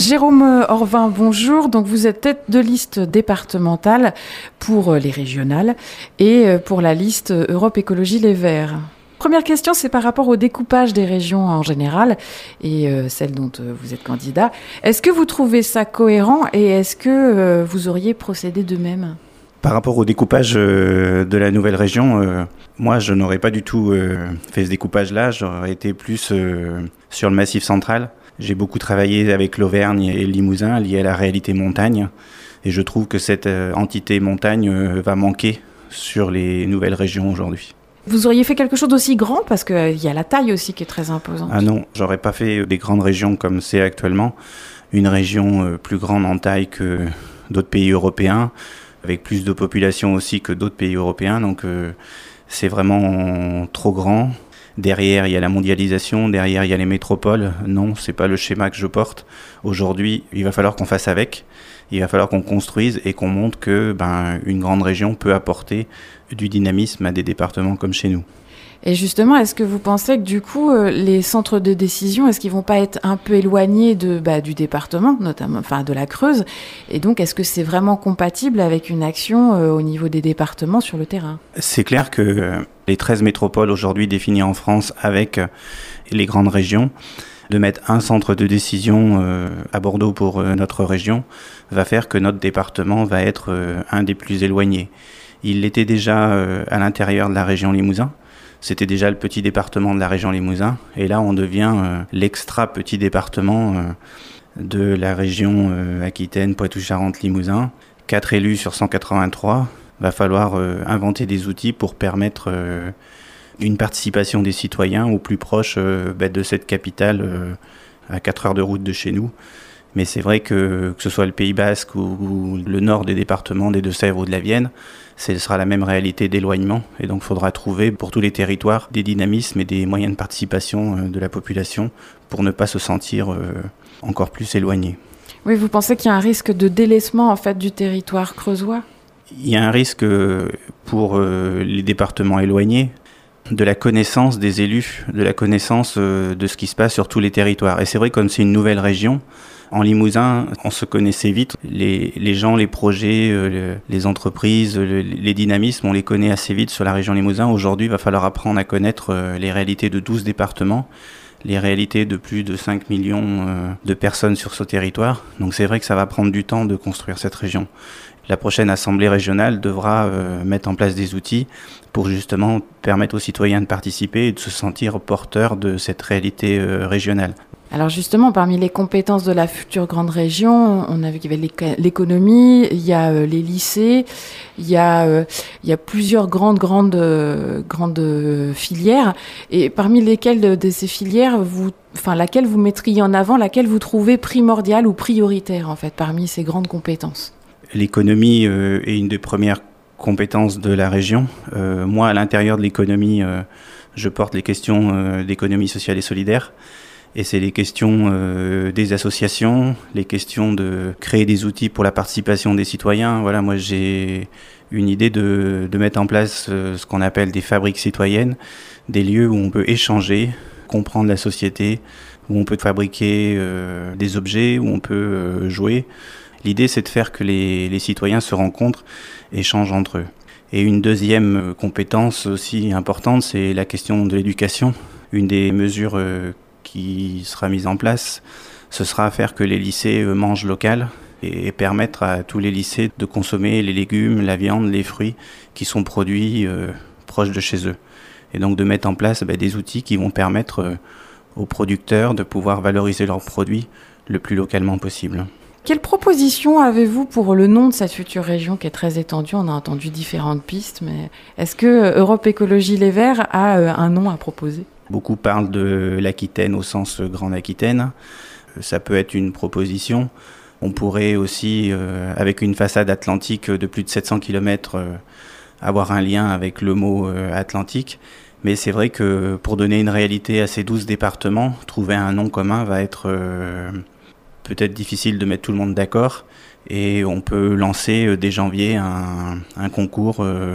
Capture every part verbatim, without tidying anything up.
Jérôme Orvin, bonjour. Donc vous êtes tête de liste départementale pour les régionales et pour la liste Europe Écologie Les Verts. Première question, c'est par rapport au découpage des régions en général et euh, celle dont euh, vous êtes candidat. Est-ce que vous trouvez ça cohérent et est-ce que euh, vous auriez procédé de même ? Par rapport au découpage euh, de la nouvelle région, euh, moi je n'aurais pas du tout euh, fait ce découpage-là, j'aurais été plus euh, sur le Massif central. J'ai beaucoup travaillé avec l'Auvergne et le Limousin lié à la réalité montagne et je trouve que cette euh, entité montagne euh, va manquer sur les nouvelles régions aujourd'hui. Vous auriez fait quelque chose d'aussi grand parce qu'il euh, y a la taille aussi qui est très imposante. Ah non, j'aurais pas fait des grandes régions comme c'est actuellement. Une région euh, plus grande en taille que d'autres pays européens, avec plus de population aussi que d'autres pays européens. Donc euh, c'est vraiment trop grand. Derrière, il y a la mondialisation, derrière, il y a les métropoles. Non, c'est pas le schéma que je porte. Aujourd'hui, il va falloir qu'on fasse avec. Il va falloir qu'on construise et qu'on montre que ben, une grande région peut apporter du dynamisme à des départements comme chez nous. Et justement, est-ce que vous pensez que du coup, euh, les centres de décision, est-ce qu'ils vont pas être un peu éloignés de, bah, du département, notamment, enfin de la Creuse ? Et donc, est-ce que c'est vraiment compatible avec une action euh, au niveau des départements sur le terrain ? C'est clair que euh, les treize métropoles aujourd'hui définies en France avec euh, les grandes régions, de mettre un centre de décision euh, à Bordeaux pour euh, notre région, va faire que notre département va être euh, un des plus éloignés. Il l'était déjà euh, à l'intérieur de la région Limousin. C'était déjà le petit département de la région Limousin. Et là, on devient euh, l'extra petit département euh, de la région euh, Aquitaine, Poitou-Charentes, Limousin. Quatre élus sur cent quatre-vingt-trois. Va falloir euh, inventer des outils pour permettre euh, une participation des citoyens au plus proche euh, bah, de cette capitale euh, à quatre heures de route de chez nous. Mais c'est vrai que que ce soit le Pays Basque ou, ou le nord des départements des Deux-Sèvres ou de la Vienne, ce sera la même réalité d'éloignement. Et donc il faudra trouver pour tous les territoires des dynamismes et des moyens de participation euh, de la population pour ne pas se sentir euh, encore plus éloigné. Oui, vous pensez qu'il y a un risque de délaissement en fait, du territoire creusois ? Il y a un risque pour euh, les départements éloignés de la connaissance des élus, de la connaissance euh, de ce qui se passe sur tous les territoires. Et c'est vrai, comme c'est une nouvelle région, en Limousin, on se connaissait vite. Les, les gens, les projets, euh, les entreprises, le, les dynamismes, on les connaît assez vite sur la région Limousin. Aujourd'hui, il va falloir apprendre à connaître euh, les réalités de douze départements, les réalités de plus de cinq millions euh, de personnes sur ce territoire. Donc c'est vrai que ça va prendre du temps de construire cette région. La prochaine assemblée régionale devra euh, mettre en place des outils pour justement permettre aux citoyens de participer et de se sentir porteurs de cette réalité euh, régionale. Alors justement, parmi les compétences de la future grande région, on a vu qu'il y avait l'économie, il y a euh, les lycées, il y a, euh, il y a plusieurs grandes, grandes, euh, grandes filières. Et parmi lesquelles de, de ces filières, vous, enfin, laquelle vous mettriez en avant, laquelle vous trouvez primordiale ou prioritaire en fait, parmi ces grandes compétences ? L'économie euh, est une des premières compétences de la région. Euh, moi, à l'intérieur de l'économie, euh, je porte les questions euh, d'économie sociale et solidaire. Et c'est les questions euh, des associations, les questions de créer des outils pour la participation des citoyens. Voilà, moi j'ai une idée de, de mettre en place euh, ce qu'on appelle des fabriques citoyennes, des lieux où on peut échanger, comprendre la société, où on peut fabriquer euh, des objets, où on peut euh, jouer. L'idée, c'est de faire que les, les citoyens se rencontrent, échangent entre eux. Et une deuxième compétence aussi importante, c'est la question de l'éducation. Une des mesures euh, qui sera mise en place, ce sera faire que les lycées euh, mangent local et permettre à tous les lycées de consommer les légumes, la viande, les fruits qui sont produits euh, proches de chez eux. Et donc de mettre en place bah, des outils qui vont permettre euh, aux producteurs de pouvoir valoriser leurs produits le plus localement possible. Quelle proposition avez-vous pour le nom de cette future région qui est très étendue ? On a entendu différentes pistes, mais est-ce que Europe Écologie Les Verts a un nom à proposer ? Beaucoup parlent de l'Aquitaine au sens Grande Aquitaine. Ça peut être une proposition. On pourrait aussi, euh, avec une façade atlantique de plus de sept cents kilomètres, euh, avoir un lien avec le mot euh, Atlantique. Mais c'est vrai que pour donner une réalité à ces douze départements, trouver un nom commun va être euh, peut-être difficile de mettre tout le monde d'accord. Et on peut lancer euh, dès janvier un, un concours euh,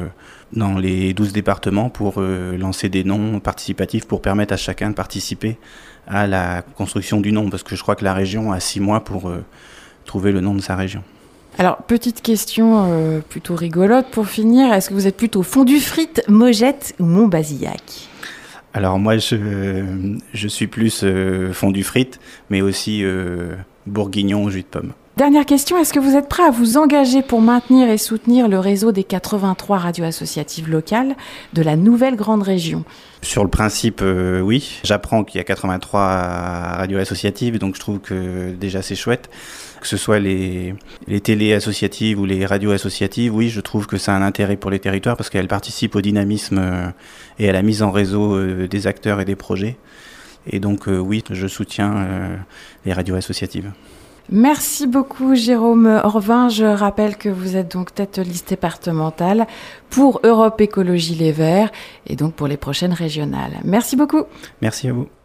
dans les douze départements pour euh, lancer des noms participatifs pour permettre à chacun de participer à la construction du nom, parce que je crois que la région a six mois pour euh, trouver le nom de sa région. Alors, petite question euh, plutôt rigolote pour finir. Est-ce que vous êtes plutôt fondue frite, Mogette ou Montbazillac ? Alors moi, je, je suis plus euh, fondue frite, mais aussi euh, bourguignon au jus de pomme. Dernière question, est-ce que vous êtes prêt à vous engager pour maintenir et soutenir le réseau des quatre-vingt-trois radios associatives locales de la nouvelle grande région ? Sur le principe, euh, oui. J'apprends qu'il y a quatre-vingt-trois radios associatives, donc je trouve que déjà c'est chouette. Que ce soit les, les télés associatives ou les radios associatives, oui, je trouve que ça a un intérêt pour les territoires parce qu'elles participent au dynamisme euh, et à la mise en réseau euh, des acteurs et des projets. Et donc, euh, oui, je soutiens euh, les radios associatives. Merci beaucoup Jérôme Orvin. Je rappelle que vous êtes donc tête de liste départementale pour Europe Écologie Les Verts et donc pour les prochaines régionales. Merci beaucoup. Merci à vous.